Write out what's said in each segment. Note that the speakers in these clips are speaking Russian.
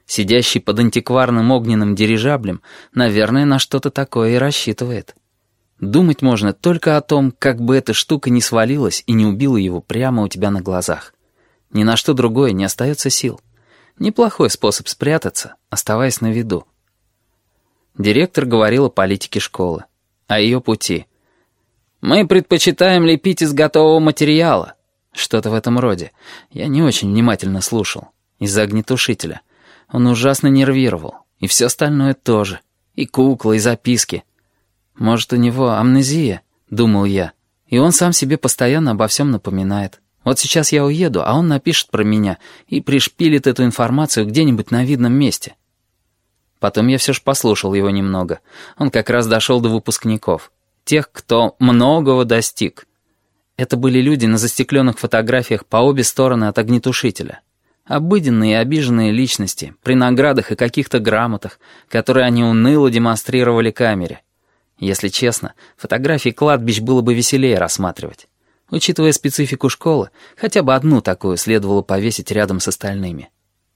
Сидящий под антикварным огненным дирижаблем, наверное, на что-то такое и рассчитывает. Думать можно только о том, как бы эта штука не свалилась и не убила его прямо у тебя на глазах. Ни на что другое не остается сил. Неплохой способ спрятаться, оставаясь на виду. Директор говорил о политике школы, о ее пути. «Мы предпочитаем лепить из готового материала». Что-то в этом роде. Я не очень внимательно слушал. Из-за огнетушителя. Он ужасно нервировал. И все остальное тоже. И куклы, и записки. Может, у него амнезия, думал я. И он сам себе постоянно обо всем напоминает. Вот сейчас я уеду, а он напишет про меня и пришпилит эту информацию где-нибудь на видном месте. Потом я все же послушал его немного. Он как раз дошел до выпускников. Тех, кто многого достиг. Это были люди на застекленных фотографиях по обе стороны от огнетушителя. Обыденные и обиженные личности, при наградах и каких-то грамотах, которые они уныло демонстрировали камере. Если честно, фотографии кладбищ было бы веселее рассматривать. Учитывая специфику школы, хотя бы одну такую следовало повесить рядом с остальными.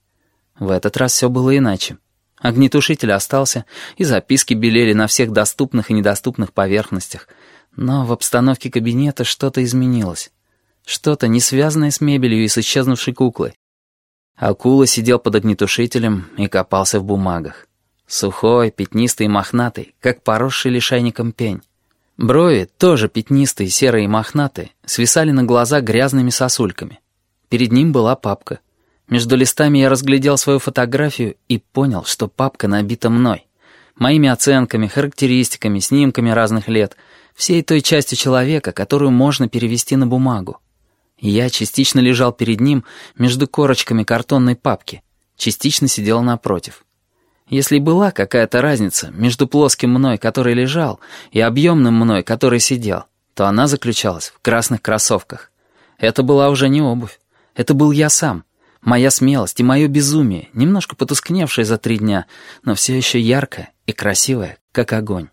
В этот раз все было иначе. Огнетушитель остался, и записки белели на всех доступных и недоступных поверхностях. Но в обстановке кабинета что-то изменилось. Что-то, не связанное с мебелью и с исчезнувшей куклой. Акула сидел под огнетушителем и копался в бумагах. Сухой, пятнистый и мохнатый, как поросший лишайником пень. Брови, тоже пятнистые, серые и мохнатые, свисали на глаза грязными сосульками. Перед ним была папка. Между листами я разглядел свою фотографию и понял, что папка набита мной. Моими оценками, характеристиками, снимками разных лет. Всей той частью человека, которую можно перевести на бумагу. Я частично лежал перед ним между корочками картонной папки, частично сидел напротив. Если была какая-то разница между плоским мной, который лежал, и объемным мной, который сидел, то она заключалась в красных кроссовках. Это была уже не обувь. Это был я сам. Моя смелость и мое безумие, немножко потускневшее за 3 дня, но все еще яркое и красивое, как огонь.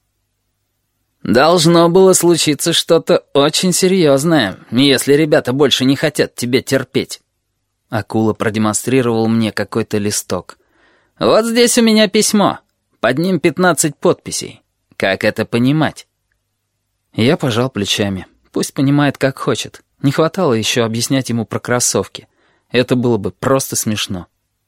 «Должно было случиться что-то очень серьезное, если ребята больше не хотят тебя терпеть». Акула продемонстрировал мне какой-то листок. «Вот здесь у меня письмо. Под ним 15 подписей. Как это понимать?» Я пожал плечами. Пусть понимает, как хочет. Не хватало еще объяснять ему про кроссовки. Это было бы просто смешно.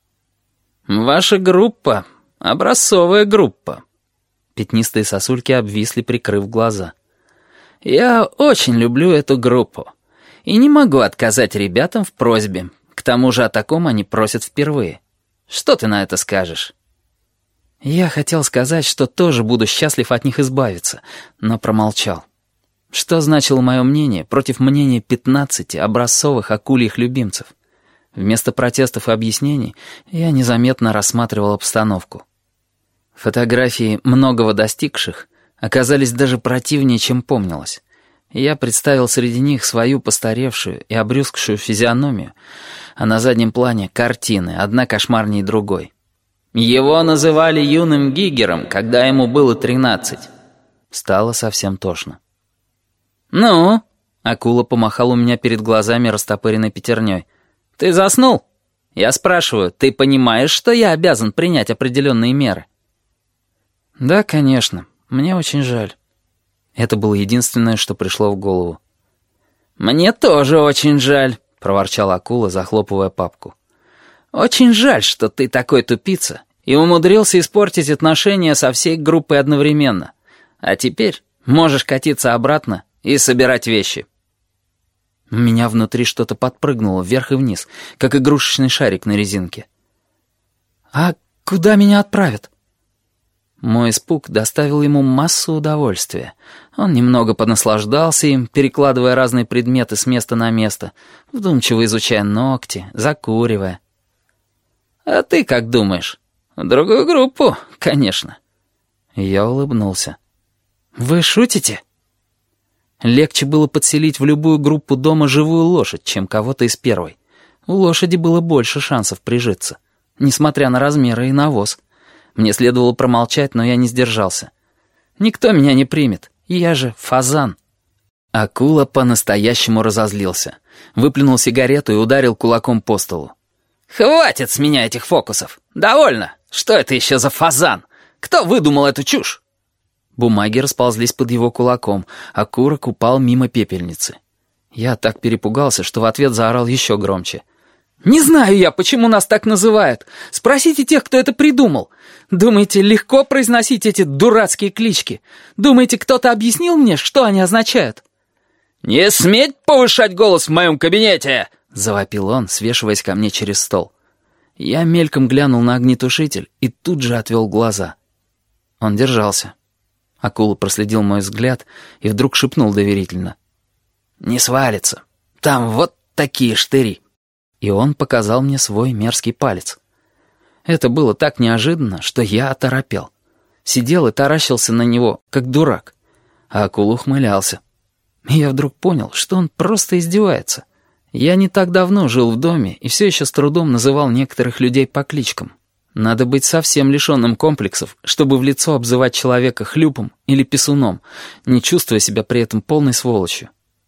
«Ваша группа — образцовая группа». Пятнистые сосульки обвисли, прикрыв глаза. «Я очень люблю эту группу. И не могу отказать ребятам в просьбе. К тому же о таком они просят впервые. Что ты на это скажешь?» Я хотел сказать, что тоже буду счастлив от них избавиться, но промолчал. Что значило мое мнение против мнения 15 образцовых акульих любимцев? Вместо протестов и объяснений я незаметно рассматривал обстановку. Фотографии многого достигших оказались даже противнее, чем помнилось. Я представил среди них свою постаревшую и обрюзгшую физиономию, а на заднем плане картины, одна кошмарнее другой. Его называли юным Гигером, когда ему было 13. Стало совсем тошно. «Ну?» — акула помахал у меня перед глазами растопыренной пятерней. «Ты заснул? Я спрашиваю, ты понимаешь, что я обязан принять определенные меры?» «Да, конечно. Мне очень жаль». Это было единственное, что пришло в голову. «Мне тоже очень жаль», — проворчала акула, захлопывая папку. «Очень жаль, что ты такой тупица и умудрился испортить отношения со всей группой одновременно. А теперь можешь катиться обратно и собирать вещи». У меня внутри что-то подпрыгнуло вверх и вниз, как игрушечный шарик на резинке. «А куда меня отправят?» Мой испуг доставил ему массу удовольствия. Он немного понаслаждался им, перекладывая разные предметы с места на место, вдумчиво изучая ногти, закуривая. «А ты как думаешь? В другую группу, конечно». Я улыбнулся. «Вы шутите?» Легче было подселить в любую группу дома живую лошадь, чем кого-то из первой. У лошади было больше шансов прижиться, несмотря на размеры и навоз. Мне следовало промолчать, но я не сдержался. Никто меня не примет, я же фазан. Акула по-настоящему разозлился. Выплюнул сигарету и ударил кулаком по столу. «Хватит с меня этих фокусов! «Довольно! Что это еще за фазан? Кто выдумал эту чушь?» Бумаги расползлись под его кулаком, а окурок упал мимо пепельницы. Я так перепугался, что в ответ заорал еще громче. «Не знаю я, почему нас так называют. Спросите тех, кто это придумал. Думаете, легко произносить эти дурацкие клички? Думаете, кто-то объяснил мне, что они означают?» «Не сметь повышать голос в моем кабинете!» — завопил он, свешиваясь ко мне через стол. Я мельком глянул на огнетушитель и тут же отвел глаза. Он держался. Акула проследил мой взгляд и вдруг шепнул доверительно. «Не свалится. Там вот такие штыри». И он показал мне свой мерзкий палец. Это было так неожиданно, что я оторопел. Сидел и таращился на него, как дурак. А акула ухмылялся. И я вдруг понял, что он просто издевается. Я не так давно жил в доме и все еще с трудом называл некоторых людей по кличкам. Надо быть совсем лишенным комплексов, чтобы в лицо обзывать человека хлюпом или писуном, не чувствуя себя при этом полной сволочью.